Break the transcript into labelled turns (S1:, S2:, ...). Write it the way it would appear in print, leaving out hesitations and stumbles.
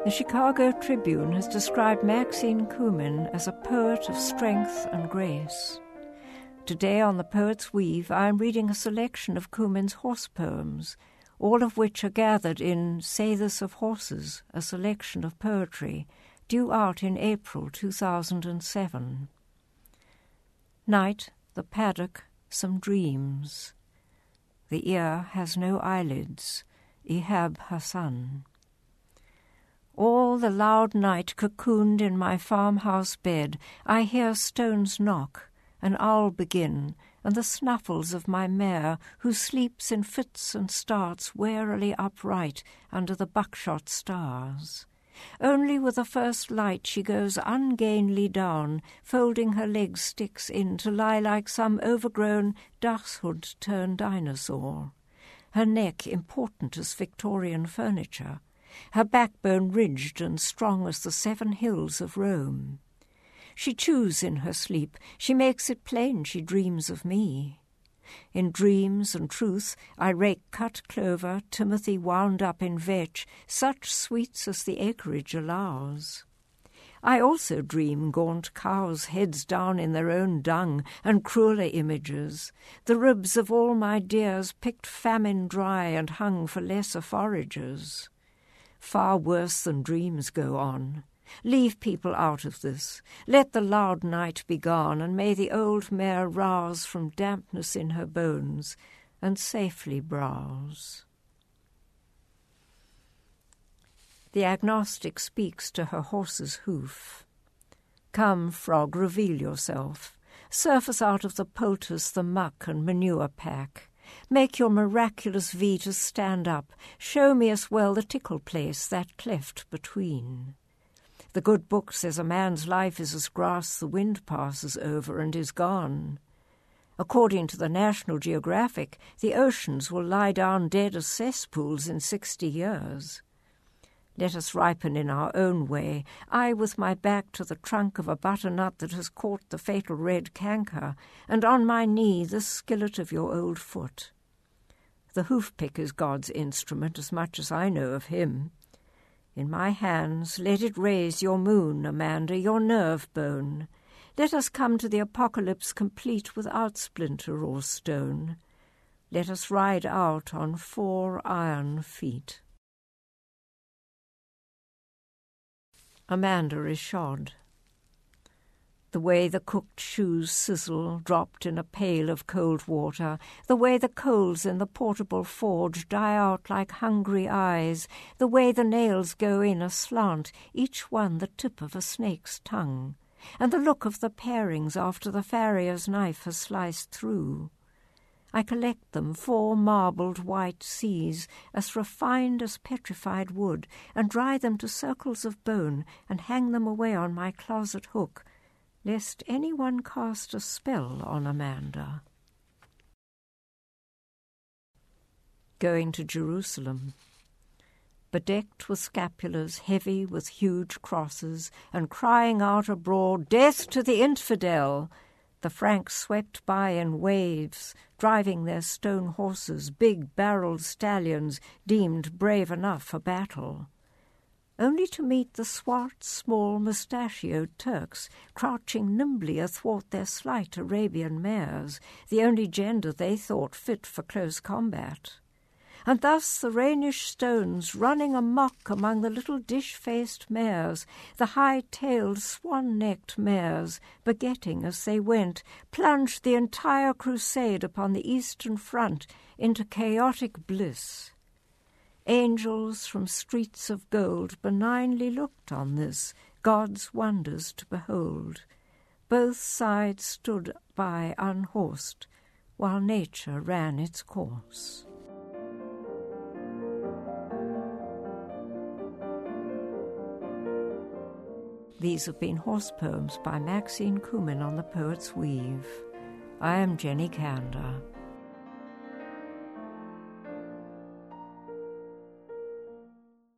S1: The Chicago Tribune has described Maxine Kumin as a poet of strength and grace. Today on The Poet's Weave, I am reading a selection of Kumin's horse poems, all of which are gathered in Say This of Horses, a selection of poetry, due out in April 2007. Night, the paddock, some dreams. The ear has no eyelids. Ehab Hassan. All the loud night cocooned in my farmhouse bed, I hear stones knock, an owl begin, and the snuffles of my mare, who sleeps in fits and starts warily upright under the buckshot stars. Only with the first light she goes ungainly down, folding her legs sticks in to lie like some overgrown dachshund-turned dinosaur. Her neck important as Victorian furniture, her backbone ridged and strong as the 7 hills of Rome. She chews in her sleep, she makes it plain she dreams of me. In dreams and truth I rake cut clover, timothy wound up in vetch, such sweets as the acreage allows. I also dream gaunt cows' heads down in their own dung, and crueller images, the ribs of all my dears picked famine dry and hung for lesser foragers. Far worse than dreams go on. Leave people out of this. Let the loud night be gone, and may the old mare rouse from dampness in her bones, and safely browse. The agnostic speaks to her horse's hoof. Come, frog, reveal yourself. Surface out of the poultice the muck and manure pack. Make your miraculous V to stand up. Show me as well the tickle place, that cleft between. The good book says a man's life is as grass the wind passes over and is gone. According to the National Geographic, the oceans will lie down dead as cesspools in 60 years. Let us ripen in our own way, I with my back to the trunk of a butternut that has caught the fatal red canker, and on my knee the skillet of your old foot. The hoof-pick is God's instrument as much as I know of him. In my hands let it raise your moon, Amanda, your nerve bone. Let us come to the apocalypse complete without splinter or stone. Let us ride out on 4 iron feet. Amanda is shod. The way the cooked shoes sizzle, dropped in a pail of cold water, the way the coals in the portable forge die out like hungry eyes, the way the nails go in aslant, each one the tip of a snake's tongue, and the look of the parings after the farrier's knife has sliced through. I collect them, 4 marbled white C's, as refined as petrified wood, and dry them to circles of bone, and hang them away on my closet hook, lest anyone cast a spell on Amanda. Going to Jerusalem. Bedecked with scapulars, heavy with huge crosses, and crying out abroad, "Death to the infidel!" The Franks swept by in waves, driving their stone horses, big barreled stallions deemed brave enough for battle, only to meet the swart, small, mustachioed Turks crouching nimbly athwart their slight Arabian mares, the only gender they thought fit for close combat. And thus the Rhenish stones, running amok among the little dish-faced mares, the high-tailed, swan-necked mares, begetting as they went, plunged the entire crusade upon the Eastern Front into chaotic bliss. Angels from streets of gold benignly looked on this, God's wonders to behold. Both sides stood by unhorsed, while nature ran its course. These have been horse poems by Maxine Kumin on The Poet's Weave. I am Jenny Kander.